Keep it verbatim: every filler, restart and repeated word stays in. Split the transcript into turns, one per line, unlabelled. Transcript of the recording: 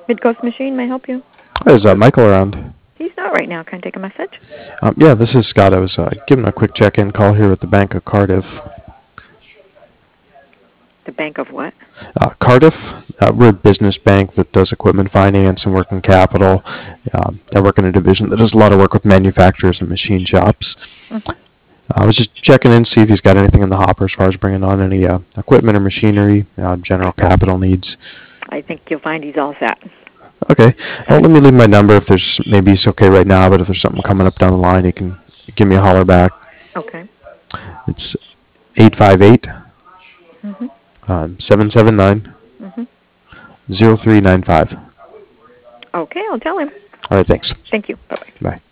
Midcoast Machine, may I help you?
Is uh, Michael around?
He's not right now. Can I take a message?
Um, yeah, this is Scott. I was uh, giving a quick check-in call here with the Bank of Cardiff.
The Bank of what?
Uh, Cardiff, uh, we're a business bank that does equipment finance and working capital. Um, I work in a division that does a lot of work with manufacturers and machine shops.
Mm-hmm.
I was just checking in, see if he's got anything in the hopper as far as bringing on any uh, equipment or machinery, uh, general capital needs.
I think you'll find he's all set.
Okay. Well, let me leave my number if there's, maybe it's okay right now, but if there's something coming up down the line, you can give me a holler back.
Okay.
It's eight five eight,
Mm-hmm.
um, seven seven nine,
Mm-hmm.
zero three nine five.
Okay, I'll tell him.
All right, thanks.
Thank you. Bye-bye.
Bye.